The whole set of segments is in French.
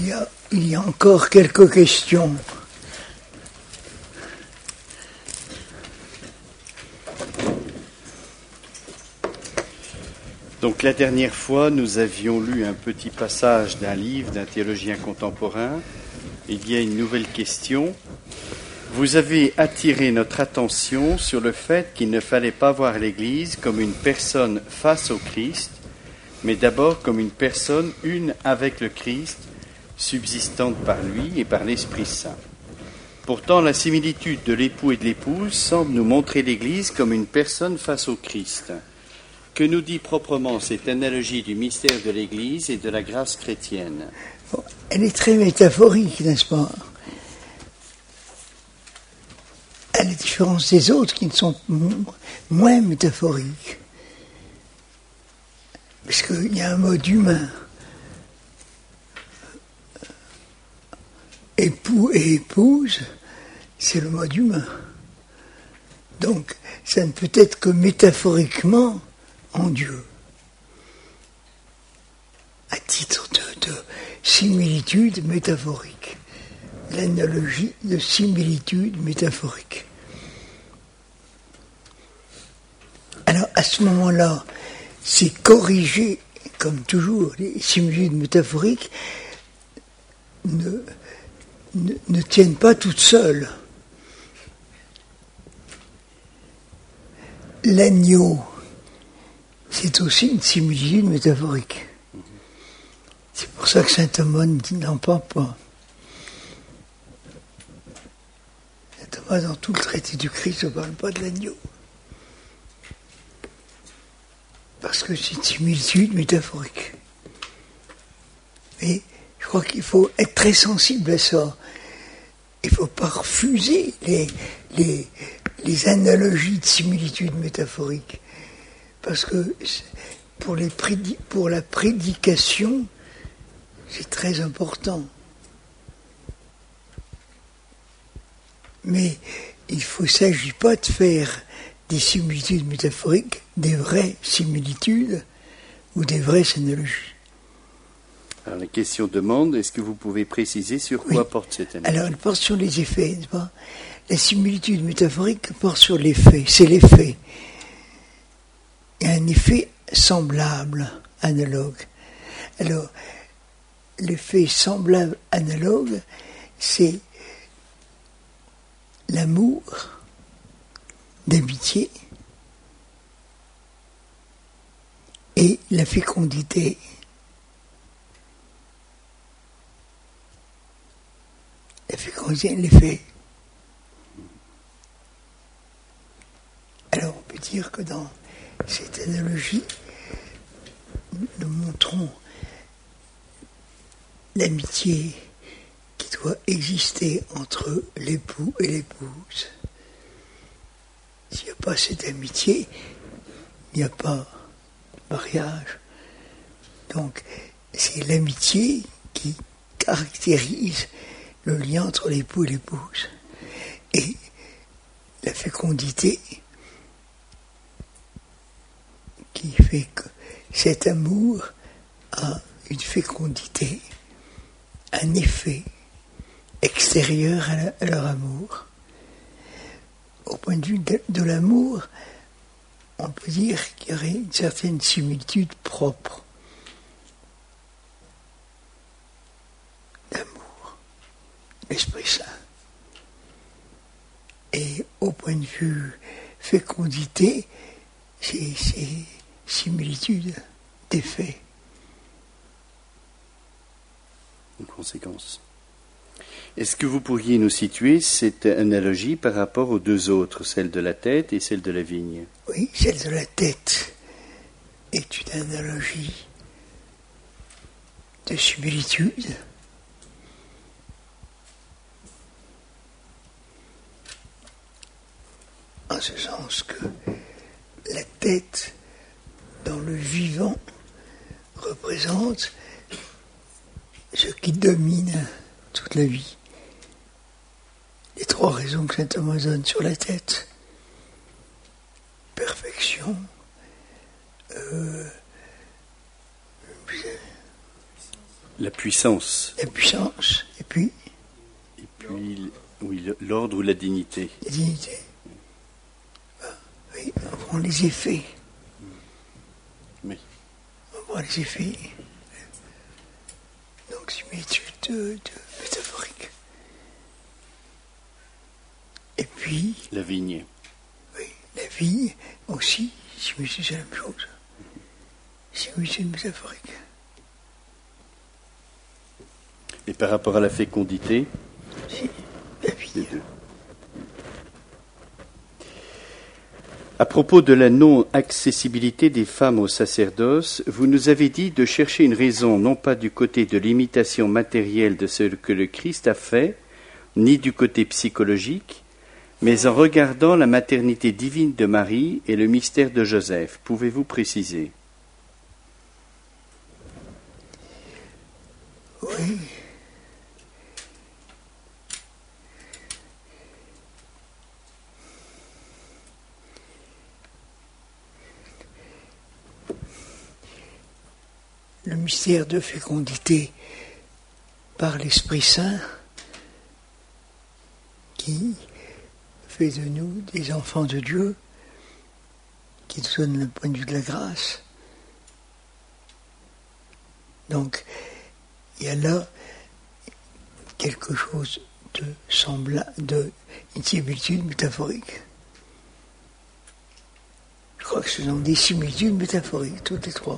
Il y a encore quelques questions. Donc la dernière fois, nous avions lu un petit passage d'un livre d'un théologien contemporain. Il y a une nouvelle question. Vous avez attiré notre attention sur le fait qu'il ne fallait pas voir l'Église comme une personne face au Christ, mais d'abord comme une personne une avec le Christ, subsistante par lui et par l'Esprit Saint. Pourtant, la similitude de l'époux et de l'épouse semble nous montrer l'Église comme une personne face au Christ. Que nous dit proprement cette analogie du mystère de l'Église et de la grâce chrétienne? Elle est très métaphorique, n'est-ce pas? À la différence des autres qui ne sont moins métaphoriques. Parce qu'il y a un mode humain. Époux et épouse, c'est le mode humain. Donc, ça ne peut être que métaphoriquement en Dieu, à titre de similitude métaphorique, l'analogie de similitude métaphorique. Alors à ce moment-là, c'est corrigé, comme toujours, les similitudes métaphoriques ne tiennent pas toutes seules. L'agneau, c'est aussi une similitude métaphorique. C'est pour ça que saint Thomas n'en parle pas. Saint Thomas, dans tout le traité du Christ, ne parle pas de l'agneau. Parce que c'est une similitude métaphorique. Et je crois qu'il faut être très sensible à ça. Il ne faut pas refuser les analogies de similitudes métaphoriques. Parce que pour la prédication, c'est très important. Mais il ne s'agit pas de faire des similitudes métaphoriques, des vraies similitudes ou des vraies analogies. Alors la question demande, est-ce que vous pouvez préciser sur quoi porte cette analogie? Alors elle porte sur les effets, n'est-ce pas? La similitude métaphorique porte sur l'effet, c'est l'effet. Il y a un effet semblable, analogue. Alors, l'effet semblable, analogue, c'est l'amour d'amitié et la fécondité. La fécondité, l'effet. Alors, on peut dire que dans cette analogie, nous montrons l'amitié qui doit exister entre l'époux et l'épouse. S'il n'y a pas cette amitié, il n'y a pas de mariage. Donc, c'est l'amitié qui caractérise le lien entre l'époux et l'épouse. Et la fécondité qui fait que cet amour a une fécondité, un effet extérieur à leur amour. Au point de vue de l'amour, on peut dire qu'il y aurait une certaine similitude propre d'amour, l'Esprit Saint. Et au point de vue fécondité, c'est similitude d'effet. Une conséquence. Est-ce que vous pourriez nous situer cette analogie par rapport aux deux autres, celle de la tête et celle de la vigne? Oui, celle de la tête est une analogie de similitude. En ce sens que la tête, dans le vivant, représente ce qui domine toute la vie. Les trois raisons que saint Thomas donne sur la tête: perfection, La puissance. La puissance, et puis oui, l'ordre ou la dignité. La dignité. Oui, on prend les effets. Oui. On prend les effets. Donc, similitude de métaphorique. Et puis... La vigne. Oui, la vigne aussi, similitude, c'est la même chose. Similitude métaphorique. Et par rapport à la fécondité, si, la vigne. Les deux. À propos de la non-accessibilité des femmes au sacerdoce, vous nous avez dit de chercher une raison non pas du côté de l'imitation matérielle de ce que le Christ a fait, ni du côté psychologique, mais en regardant la maternité divine de Marie et le mystère de Joseph. Pouvez-vous préciser ? Oui. Le mystère de fécondité par l'Esprit Saint qui fait de nous des enfants de Dieu, qui nous donne le point de vue de la grâce. Donc, il y a là quelque chose de semblable, une similitude métaphorique. Je crois que ce sont des similitudes métaphoriques, toutes les trois.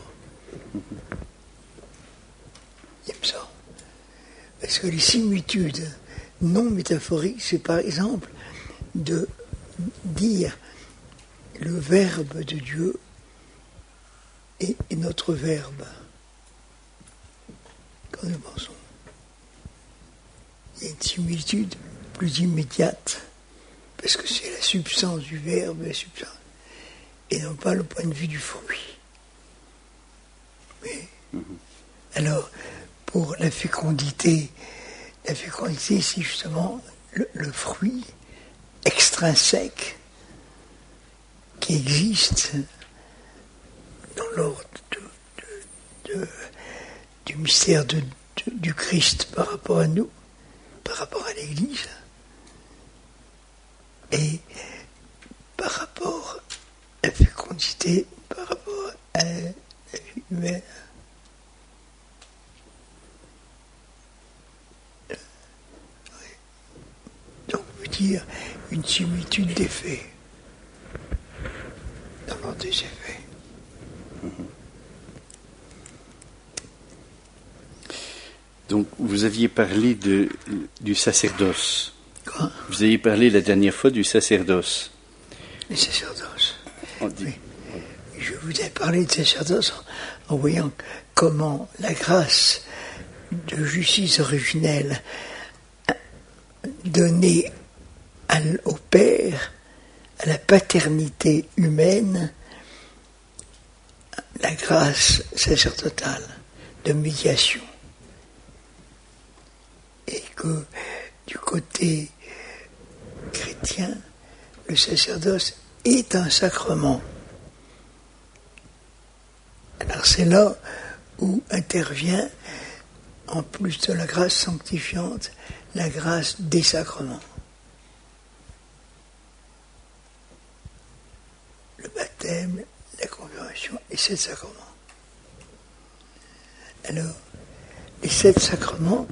Il me semble. Parce que les similitudes non métaphoriques, c'est par exemple de dire le Verbe de Dieu est notre Verbe. Quand nous pensons. Il y a une similitude plus immédiate, parce que c'est la substance du Verbe, la substance, et non pas le point de vue du fruit. Mais, alors, pour la fécondité c'est justement le fruit extrinsèque qui existe dans l'ordre du mystère du Christ par rapport à nous, par rapport à l'Église, et par rapport à la fécondité, par rapport à la vie humaine. Donc, on veut dire une similitude d'effets dans l'ordre des effets. Donc, vous aviez parlé du sacerdoce. Quoi ? Vous aviez parlé la dernière fois du sacerdoce. Le sacerdoce. On dit. Oui. Je vous ai parlé de sacerdoce en voyant comment la grâce de justice originelle donnée au Père, à la paternité humaine, la grâce sacerdotale de médiation. Et que du côté chrétien, le sacerdoce est un sacrement. Alors c'est là où intervient, en plus de la grâce sanctifiante, la grâce des sacrements. Le baptême, la confirmation et 7 sacrements. Alors, les 7 sacrements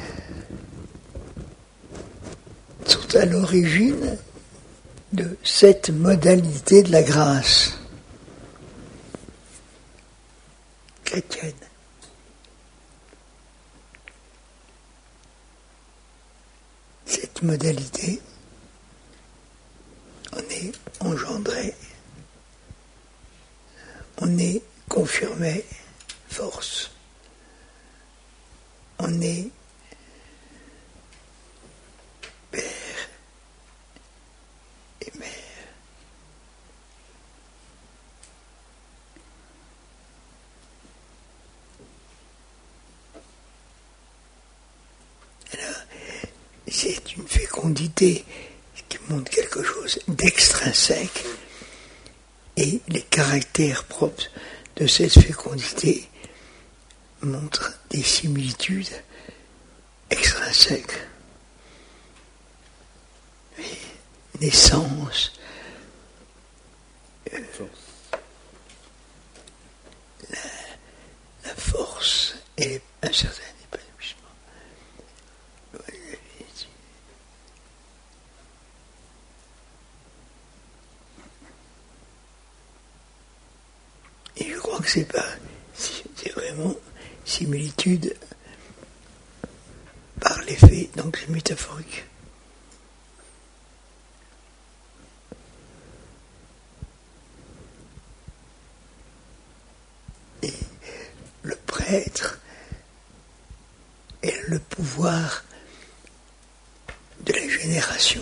sont à l'origine de cette modalité de la grâce chrétienne. Cette modalité, on est engendré, on est confirmé, force, on est père et mère. Alors, c'est une fécondité qui montre quelque chose d'extrinsèque, et les caractères propres de cette fécondité montrent des similitudes extrinsèques. Naissance, la force et un certain épanouissement. Et je crois que c'est vraiment similitude par les faits, donc c'est métaphorique. Et le prêtre est le pouvoir de la génération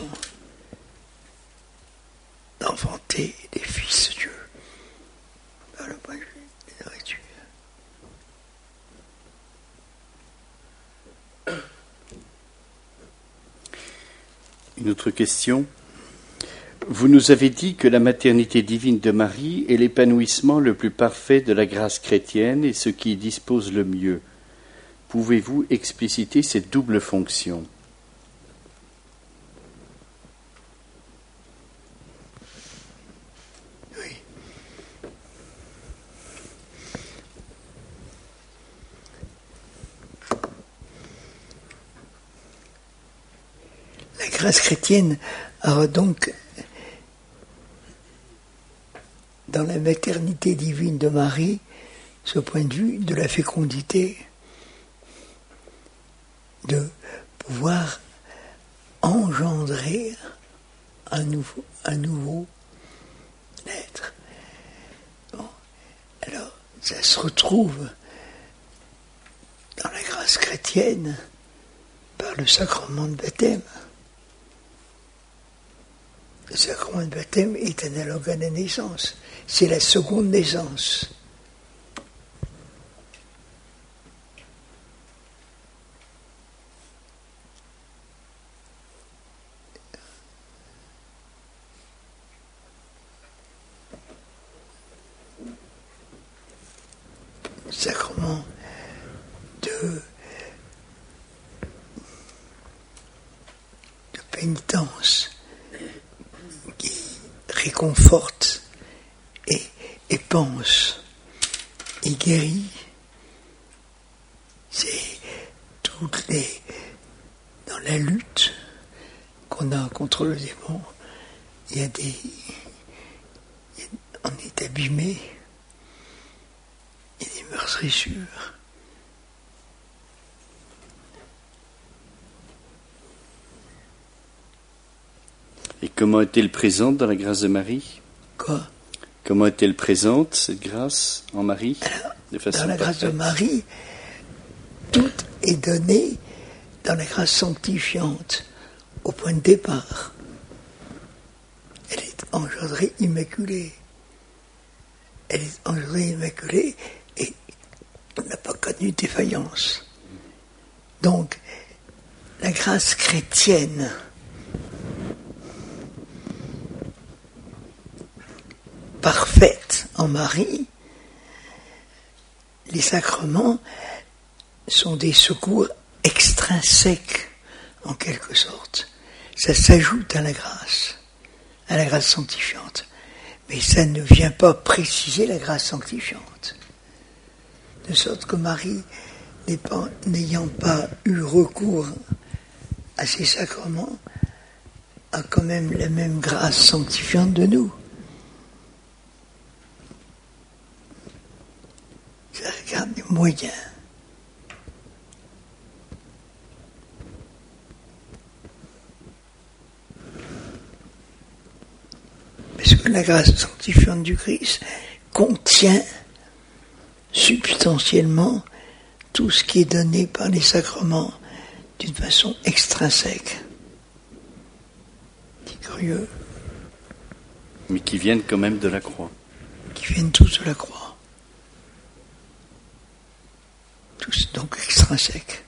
d'enfanter des fils de Dieu par le point de vue des nourritures. Une autre question. Vous nous avez dit que la maternité divine de Marie est l'épanouissement le plus parfait de la grâce chrétienne et ce qui y dispose le mieux. Pouvez-vous expliciter cette double fonction ? Oui. La grâce chrétienne a donc, dans la maternité divine de Marie, ce point de vue de la fécondité, de pouvoir engendrer un nouveau être. Bon. Alors, ça se retrouve dans la grâce chrétienne par le sacrement de baptême. Le sacrement de baptême est analogue à la naissance. C'est la seconde naissance. Le sacrement de pénitence qui réconforte et pense et guérit. C'est dans la lutte qu'on a contre le démon, on est abîmé, il y a des meurtrissures. Et comment est-elle présente dans la grâce de Marie ? Quoi ? Comment est-elle présente, cette grâce, en Marie ? Alors, dans la grâce de Marie, tout est donné dans la grâce sanctifiante, au point de départ. Elle est engendrée immaculée. Elle est engendrée immaculée et n'a pas connu défaillance. Donc, la grâce chrétienne parfaite en Marie, les sacrements sont des secours extrinsèques, en quelque sorte. Ça s'ajoute à la grâce sanctifiante. Mais ça ne vient pas préciser la grâce sanctifiante. De sorte que Marie, n'ayant pas eu recours à ces sacrements, a quand même la même grâce sanctifiante de nous. Ça regarde les moyens. Parce que la grâce sanctifiante du Christ contient substantiellement tout ce qui est donné par les sacrements d'une façon extrinsèque. C'est curieux. Mais qui viennent quand même de la croix. Qui viennent tous de la croix. Tous donc extrinsèques.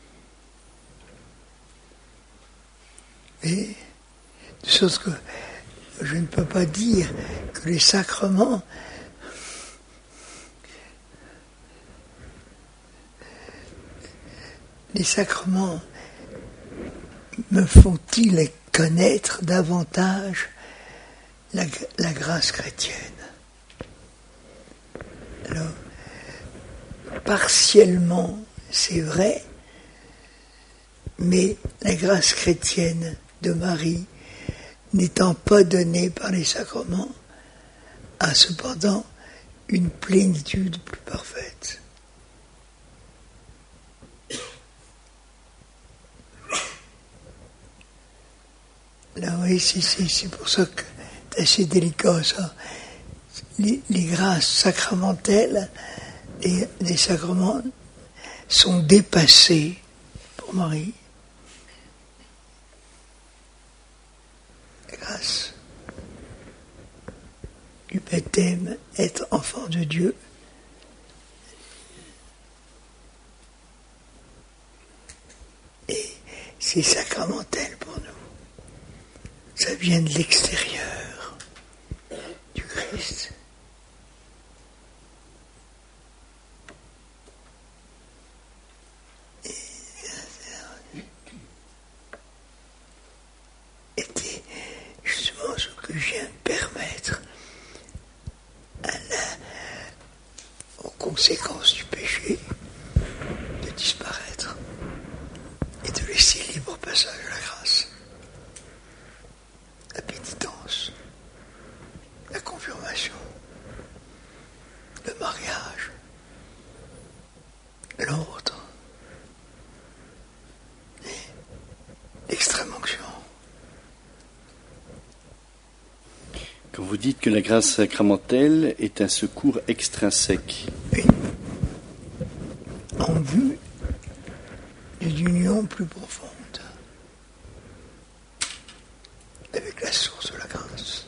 Et de sorte que je ne peux pas dire que les sacrements les sacrements me font-ils connaître davantage la grâce chrétienne? Alors, partiellement, c'est vrai, mais la grâce chrétienne de Marie, n'étant pas donnée par les sacrements, a cependant une plénitude plus parfaite. Là, oui, c'est pour ça que c'est assez délicat, ça. Les grâces sacramentelles, les sacrements sont dépassés pour Marie. La grâce du baptême, être enfant de Dieu, et c'est sacramentel pour nous. Ça vient de l'extérieur du Christ. Et c'est justement ce que je viens de permettre aux conséquences du péché de disparaître et de laisser libre passage à la grâce. La pénitence, la confirmation, le mariage, l'ordre, l'extrême onction. Quand vous dites que la grâce sacramentelle est un secours extrinsèque, Oui. En vue d'une union plus profonde avec la source de la grâce.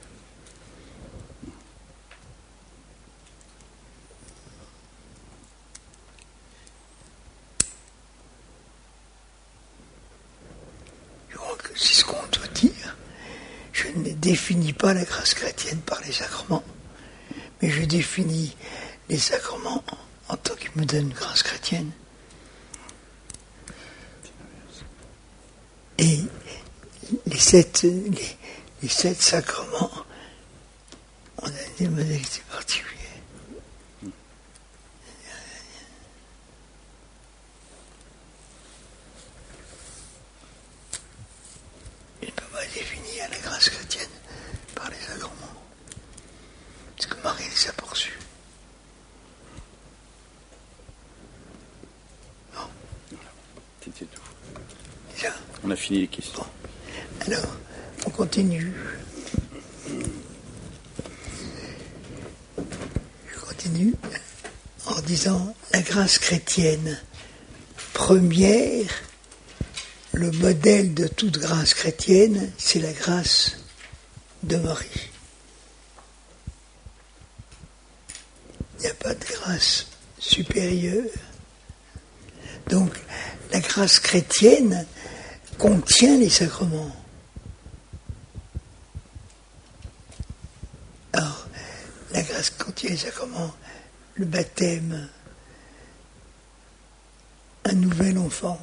Je crois que c'est ce qu'on doit dire. Je ne définis pas la grâce chrétienne par les sacrements, mais je définis les sacrements en tant qu'ils me donnent une grâce chrétienne. Et les sept sacrements, on a des modalités particulières. Il ne peut pas définir la grâce chrétienne par les sacrements. Parce que Marie les a poursuis. Non. c'était tout. Déjà. On a fini les questions. Bon. Alors, on continue. Je continue en disant la grâce chrétienne première, le modèle de toute grâce chrétienne, c'est la grâce de Marie. Il n'y a pas de grâce supérieure. Donc, la grâce chrétienne contient les sacrements. Alors, la grâce contient les sacrements, le baptême, un nouvel enfant,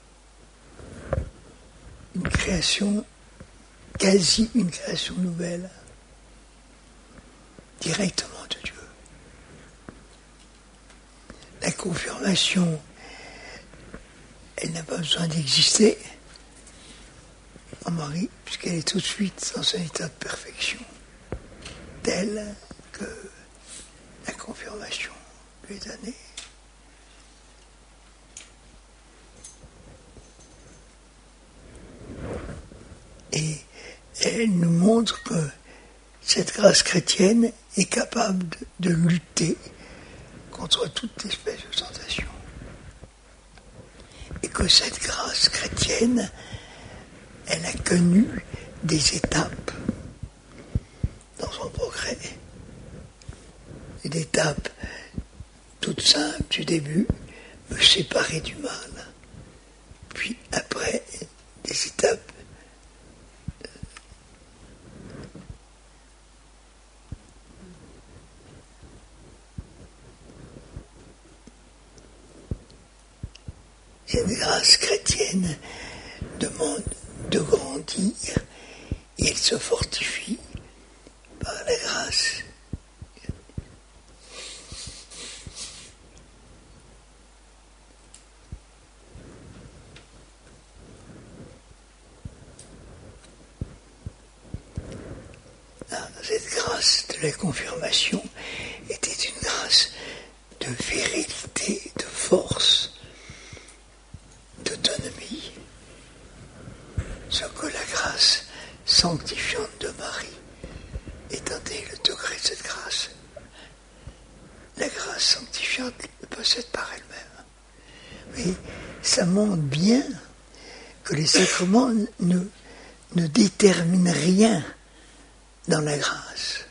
une création, quasi une création nouvelle, directement de Dieu. La confirmation, elle n'a pas besoin d'exister en Marie, puisqu'elle est tout de suite dans un état de perfection, tel que la confirmation lui est donnée. Et elle nous montre que cette grâce chrétienne est capable de lutter contre toute espèce de tentation. Et que cette grâce chrétienne, elle a connu des étapes dans son progrès. Une étape toute simple du début, me séparer du mal. Puis après, des étapes Cette grâce chrétienne demande de grandir et elle se fortifie par la grâce. Cette grâce de la confirmation était une grâce de virilité, de force, d'autonomie. Ce que la grâce sanctifiante de Marie est un des degrés de cette grâce. La grâce sanctifiante possède par elle-même. Mais ça montre bien que les sacrements ne déterminent rien dans la grâce.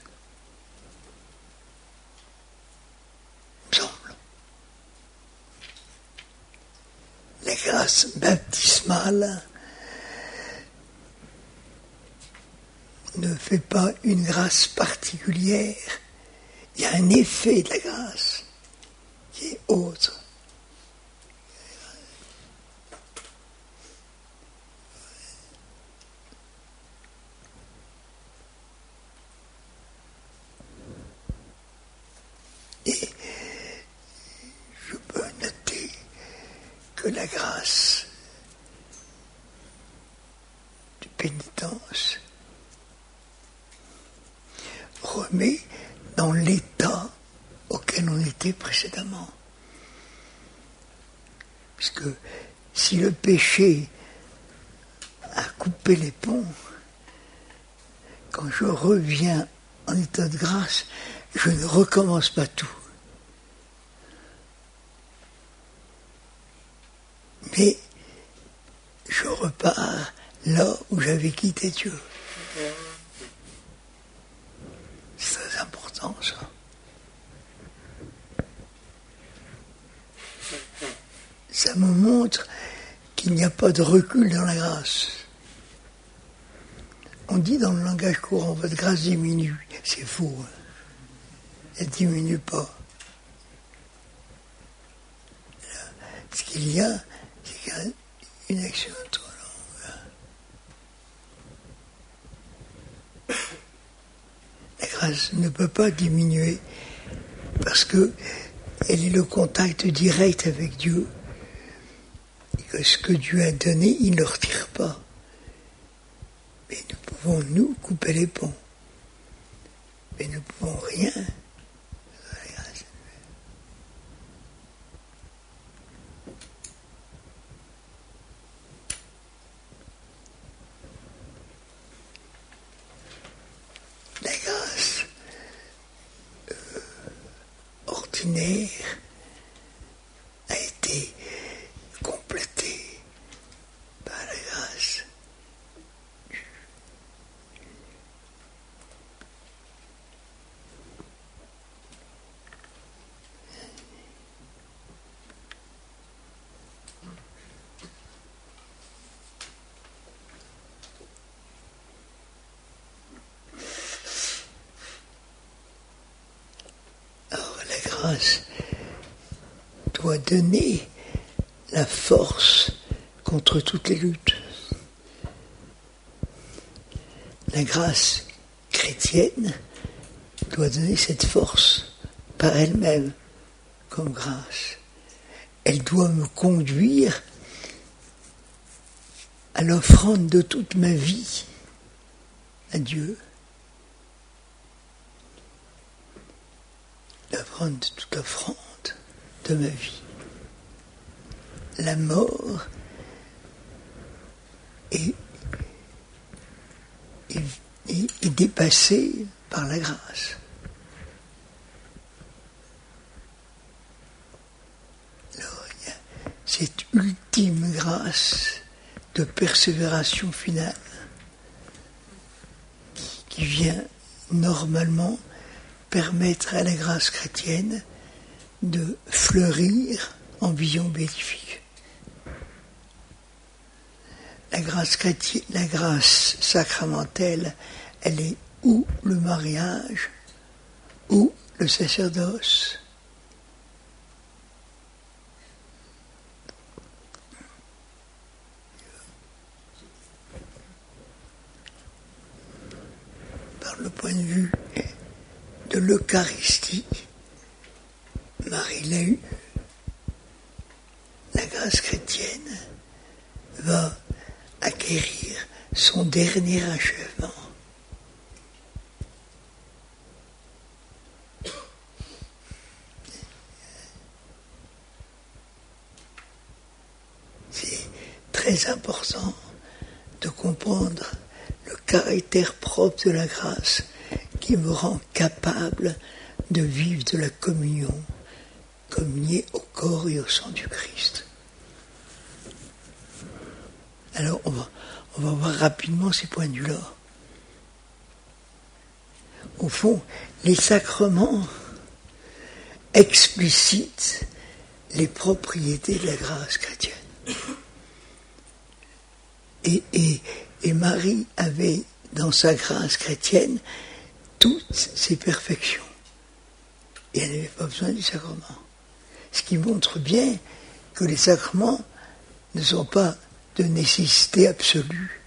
Il me semble. La grâce baptismale ne fait pas une grâce particulière. Il y a un effet de la grâce qui est autre. Et je peux noter que la grâce de pénitence remet dans l'état auquel on était précédemment. Puisque si le péché a coupé les ponts, quand je reviens en état de grâce, je ne recommence pas tout. Mais je repars là où j'avais quitté Dieu. C'est très important, ça. Ça me montre qu'il n'y a pas de recul dans la grâce. On dit dans le langage courant, votre grâce diminue. C'est faux. Hein. Elle ne diminue pas. Ce qu'il y a, c'est qu'il y a une action trop longue. La grâce ne peut pas diminuer parce que elle est le contact direct avec Dieu. Et que ce que Dieu a donné, il ne le retire pas. Mais nous pouvons, nous, couper les ponts. Mais nous ne pouvons rien. La grâce ordinaire a été complétée par la grâce. Alors la grâce doit donner la force contre toutes les luttes. La grâce chrétienne doit donner cette force par elle-même comme grâce. Elle doit me conduire à l'offrande de toute ma vie à Dieu. L'offrande de toute offrande de ma vie. La mort est dépassée par la grâce. Alors, il y a cette ultime grâce de persévération finale qui vient normalement permettre à la grâce chrétienne de fleurir en vision béatifique. La grâce chrétienne, la grâce sacramentelle, elle est ou le mariage, ou le sacerdoce. par le point de vue de l'Eucharistie, Marie l'a eu. La grâce chrétienne va acquérir son dernier achèvement. C'est très important de comprendre le caractère propre de la grâce qui me rend capable de vivre de la communion, communier au corps et au sang du Christ. Alors on va voir rapidement ces points de vue-là. Au fond, les sacrements explicitent les propriétés de la grâce chrétienne. Et Marie avait dans sa grâce chrétienne toutes ses perfections. Et elle n'avait pas besoin du sacrement. Ce qui montre bien que les sacrements ne sont pas de nécessité absolue.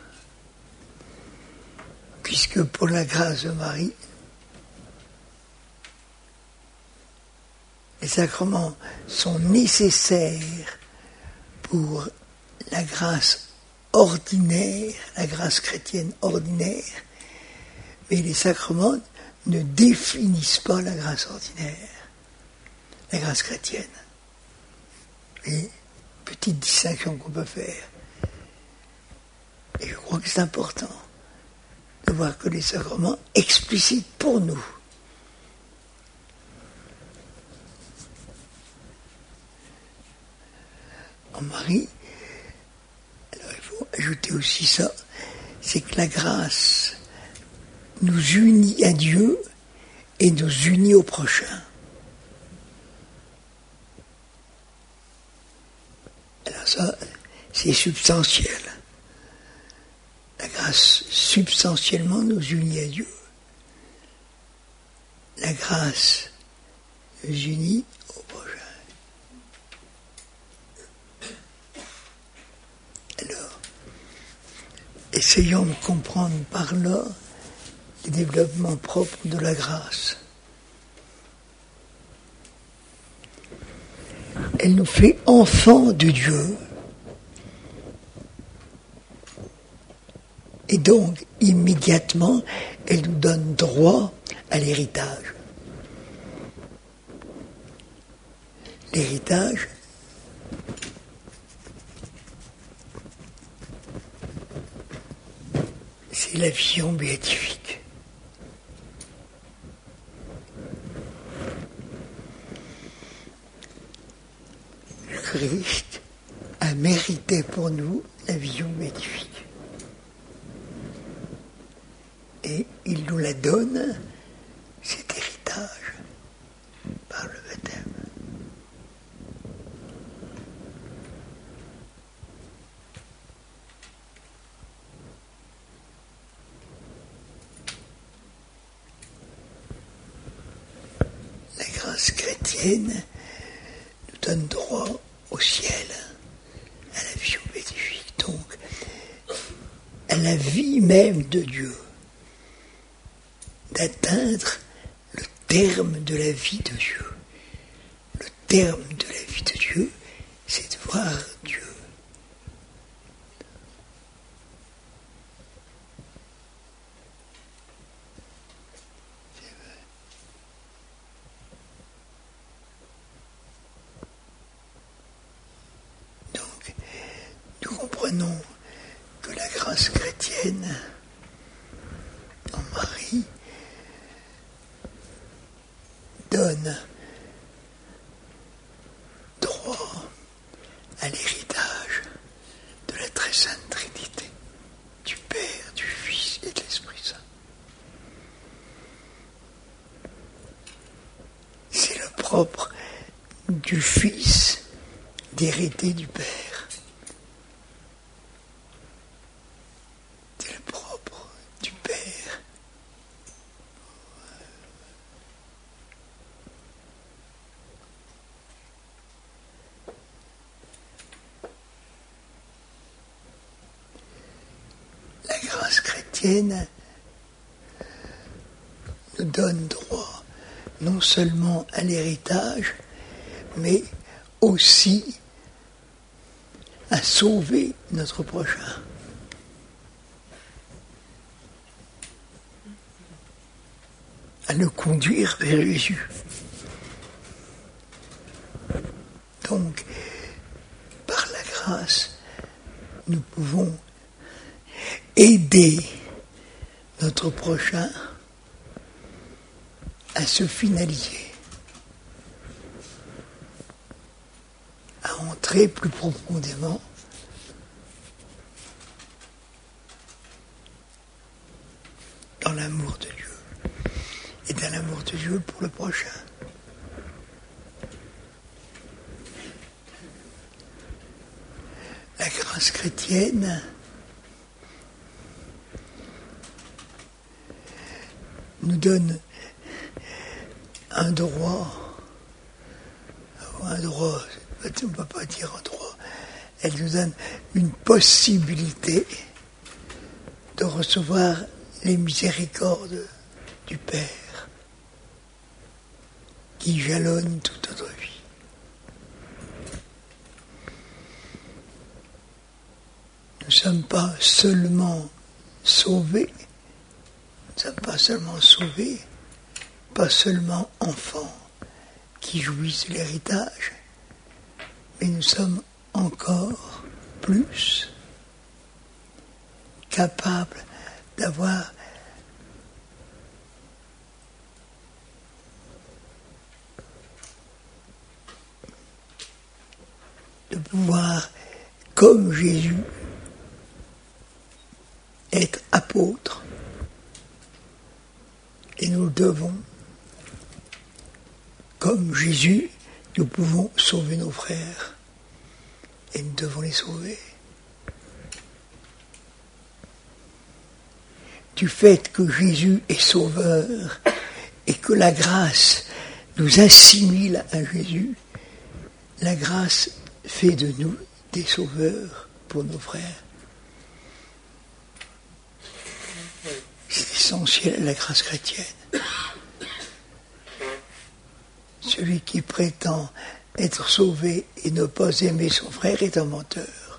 Puisque pour la grâce de Marie, les sacrements sont nécessaires pour la grâce ordinaire, la grâce chrétienne ordinaire, mais les sacrements ne définissent pas la grâce ordinaire, la grâce chrétienne. Et petite distinction qu'on peut faire. Et je crois que c'est important de voir que les sacrements explicitent pour nous en Marie. Alors il faut ajouter aussi ça, c'est que la grâce nous unit à Dieu et nous unit au prochain. Alors ça, c'est substantiel. La grâce substantiellement nous unit à Dieu. La grâce nous unit au prochain. Alors, essayons de comprendre par là les développements propres de la grâce. Elle nous fait enfants de Dieu. Et donc, immédiatement, elle nous donne droit à l'héritage. L'héritage, c'est la vision béatifique. Le Christ a mérité pour nous la vision béatifique. Et il nous la donne, cet héritage, par le baptême. La grâce chrétienne nous donne droit au ciel, à la vision béatifique, donc à la vie même de Dieu, d'atteindre le terme de la vie de Dieu. Le terme de la vie de Dieu, c'est de voir Dieu. Donc, nous comprenons que la grâce chrétienne en Marie donne droit à l'héritage de la très sainte Trinité, du Père, du Fils et de l'Esprit Saint. C'est le propre du Fils d'hériter du Père. C'est le propre du Père. La grâce chrétienne nous donne droit non seulement à l'héritage, mais aussi à sauver notre prochain. À le conduire vers Jésus. Donc, par la grâce, nous pouvons aider notre prochain à se finaliser, à entrer plus profondément dans l'amour de Dieu et dans l'amour de Dieu pour le prochain. La grâce chrétienne nous donne un droit, on ne peut pas dire un droit, elle nous donne une possibilité de recevoir les miséricordes du Père qui jalonnent toute notre vie. Nous ne sommes pas seulement sauvés, pas seulement enfants qui jouissent de l'héritage, mais nous sommes encore plus capables d'avoir de pouvoir, comme Jésus, être apôtre. Et nous le devons. Comme Jésus, nous pouvons sauver nos frères. Et nous devons les sauver. Du fait que Jésus est sauveur et que la grâce nous assimile à Jésus, la grâce fait de nous des sauveurs pour nos frères. C'est essentiel à la grâce chrétienne. Celui qui prétend être sauvé et ne pas aimer son frère est un menteur.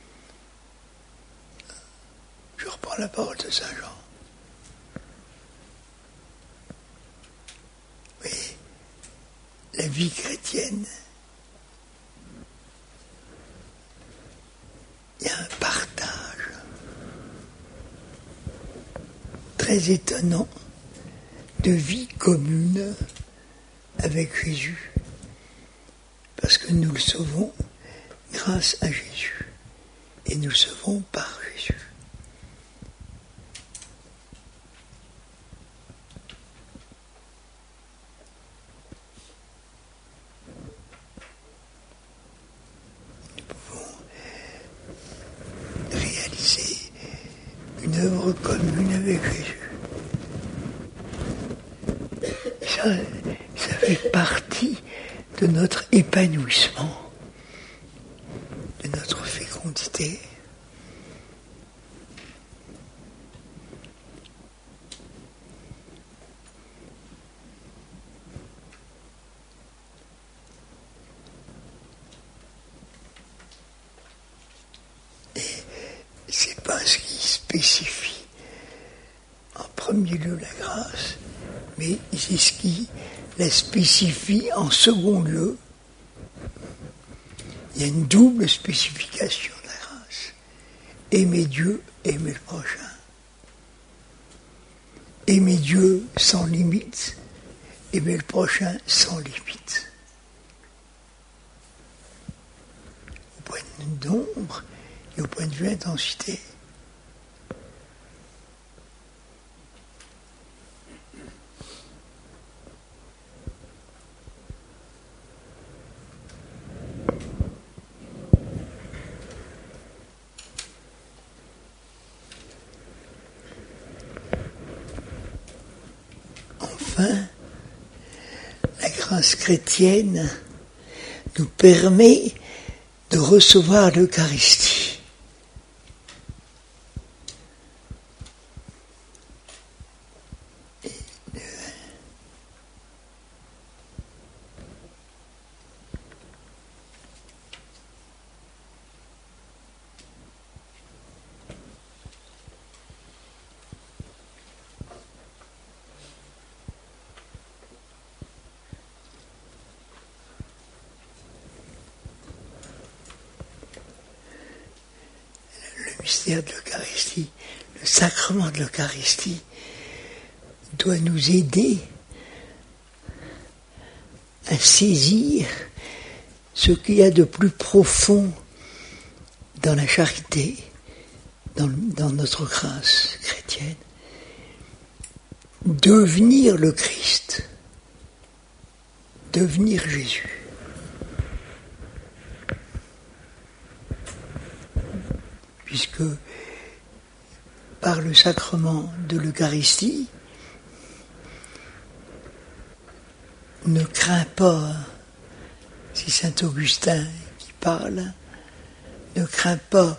Je reprends la parole de Saint Jean. Mais la vie chrétienne, il y a un partage très étonnant de vie commune avec Jésus, parce que nous le sauvons grâce à Jésus et nous le sauvons par Jésus. Nous pouvons réaliser une œuvre commune avec Jésus. Ça fait partie de notre épanouissement, de notre fécondité. Et c'est pas ce qui spécifie en premier lieu la grâce, mais c'est ce qui la spécifie en second lieu. Il y a une double spécification de la grâce. Aimer Dieu, aimer le prochain. Aimer Dieu sans limite, aimer le prochain sans limite. Au point de vue nombre et au point de vue intensité. La grâce chrétienne nous permet de recevoir l'Eucharistie. mystère de l'Eucharistie, le sacrement de l'Eucharistie, doit nous aider à saisir ce qu'il y a de plus profond dans la charité, dans notre grâce chrétienne. Devenir le Christ, devenir Jésus. Puisque par le sacrement de l'Eucharistie, ne crains pas, c'est saint Augustin qui parle, ne crains pas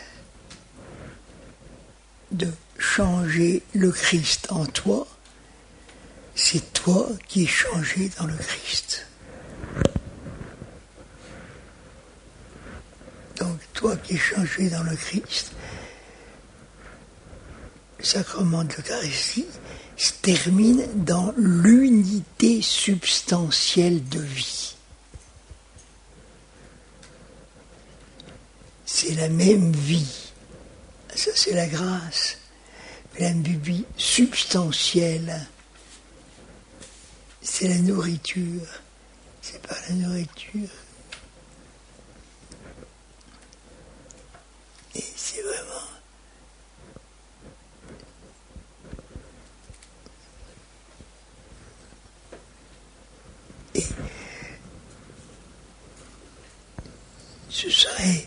de changer le Christ en toi, c'est toi qui es changé dans le Christ. Donc toi qui es changé dans le Christ, le sacrement de l'Eucharistie se termine dans l'unité substantielle de vie. C'est la même vie. Ça, c'est la grâce. La même vie substantielle. C'est la nourriture. C'est pas la nourriture. Et c'est vraiment... Et ce serait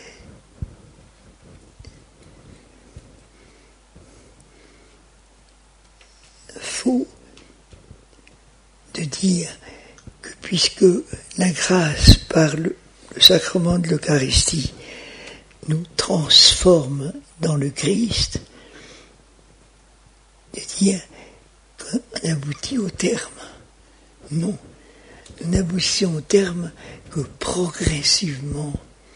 faux de dire que puisque la grâce par le sacrement de l'Eucharistie nous transforme dans le Christ, de dire qu'on aboutit au terme. Non, nous n'aboutissons au terme que progressivement.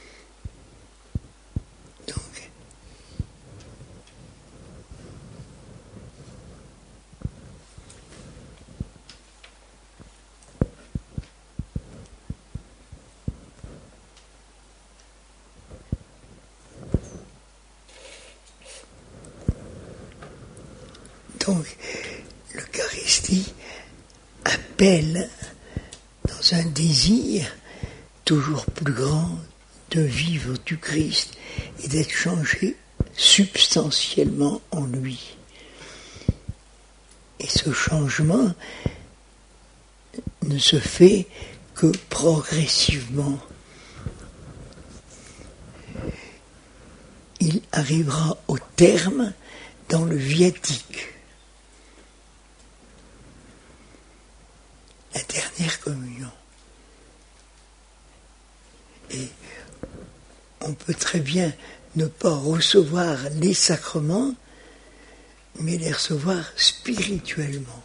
Donc, l'Eucharistie appelle dans un désir toujours plus grand de vivre du Christ et d'être changé substantiellement en lui. Et ce changement ne se fait que progressivement. Il arrivera au terme dans le viatique. La dernière communion. Et on peut très bien ne pas recevoir les sacrements, mais les recevoir spirituellement.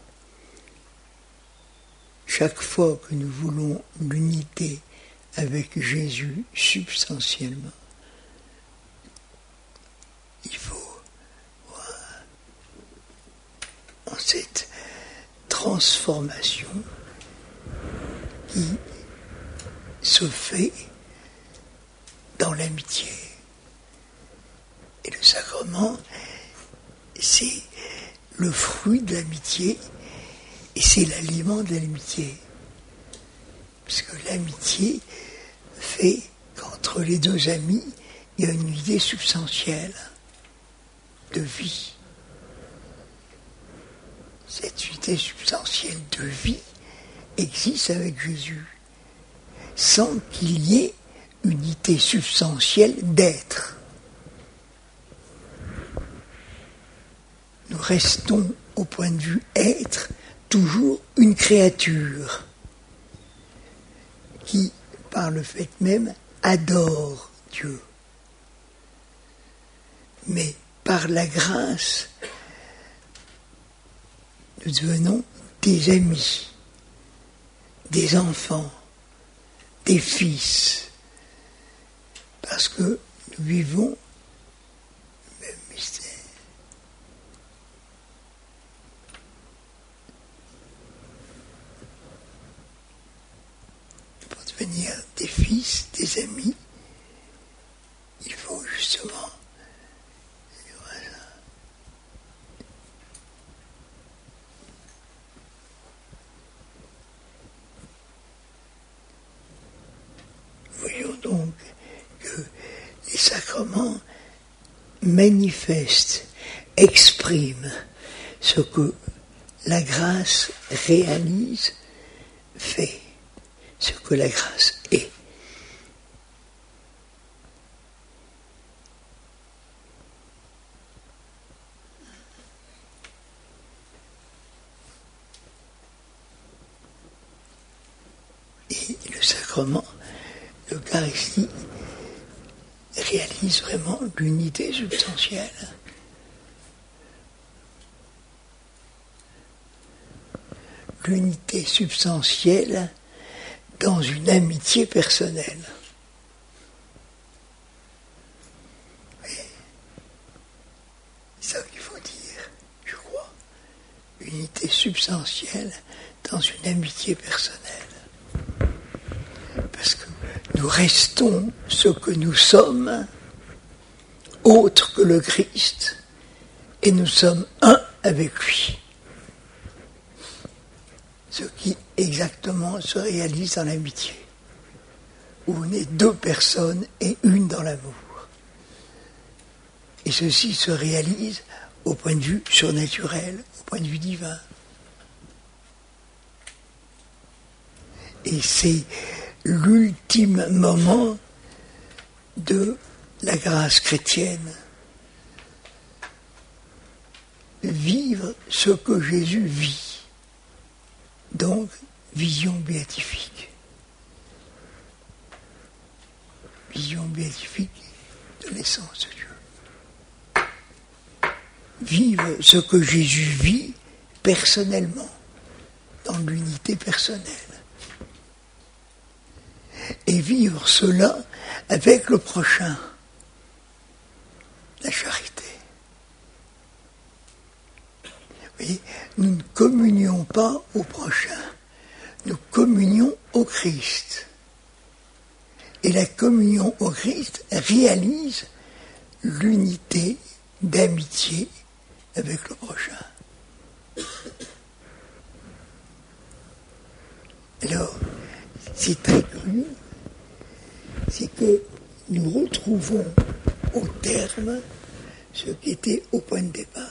Chaque fois que nous voulons l'unité avec Jésus substantiellement, il faut voir en cette transformation qui se fait dans l'amitié. Et le sacrement, c'est le fruit de l'amitié et c'est l'aliment de l'amitié. Parce que l'amitié fait qu'entre les deux amis, il y a une unité substantielle de vie. Cette unité substantielle de vie existe avec Jésus, sans qu'il y ait unité substantielle d'être. Nous restons, au point de vue être, toujours une créature qui, par le fait même, adore Dieu. Mais par la grâce, nous devenons des amis, des enfants, des fils, parce que nous vivons le même mystère. Pour devenir des fils, des amis, il faut justement sacrements manifestent, expriment ce que la grâce réalise, fait, ce que la grâce est. Et le sacrement, l'Eucharistie, réalise vraiment l'unité substantielle. L'unité substantielle dans une amitié personnelle. Oui. C'est ça qu'il faut dire, je crois. Unité substantielle dans une amitié personnelle. Parce que nous restons ce que nous sommes, autre que le Christ, et nous sommes un avec lui. Ce qui exactement se réalise dans l'amitié, où on est deux personnes et une dans l'amour. Et ceci se réalise au point de vue surnaturel, au point de vue divin. Et c'est l'ultime moment de la grâce chrétienne. Vivre ce que Jésus vit. Donc, vision béatifique. Vision béatifique de l'essence de Dieu. Vivre ce que Jésus vit personnellement, dans l'unité personnelle. Et vivre cela avec le prochain, la charité. Vous voyez, nous ne communions pas au prochain, nous communions au Christ. Et la communion au Christ réalise l'unité d'amitié avec le prochain. Alors, c'est très curieux, c'est que nous retrouvons au terme ce qui était au point de départ.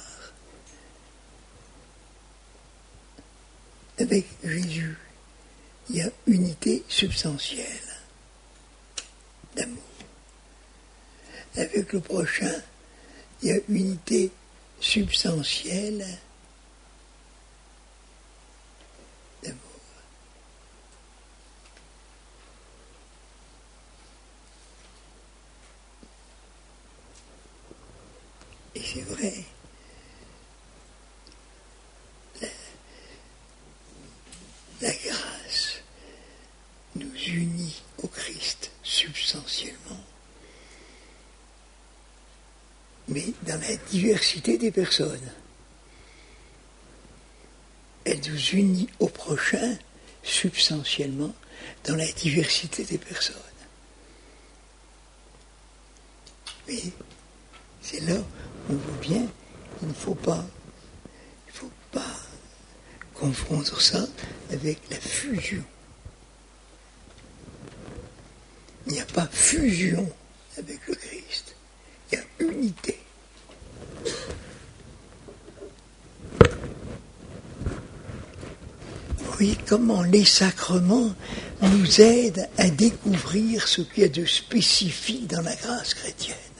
Avec Jésus, il y a unité substantielle d'amour. Avec le prochain, il y a unité substantielle d'amour. Et c'est vrai, la grâce nous unit au Christ substantiellement, mais dans la diversité des personnes. Elle nous unit au prochain substantiellement dans la diversité des personnes. Mais c'est là où on voit bien qu'il ne faut pas confondre ça avec la fusion. Il n'y a pas fusion avec le Christ, il y a unité. Vous voyez comment les sacrements nous aident à découvrir ce qu'il y a de spécifique dans la grâce chrétienne.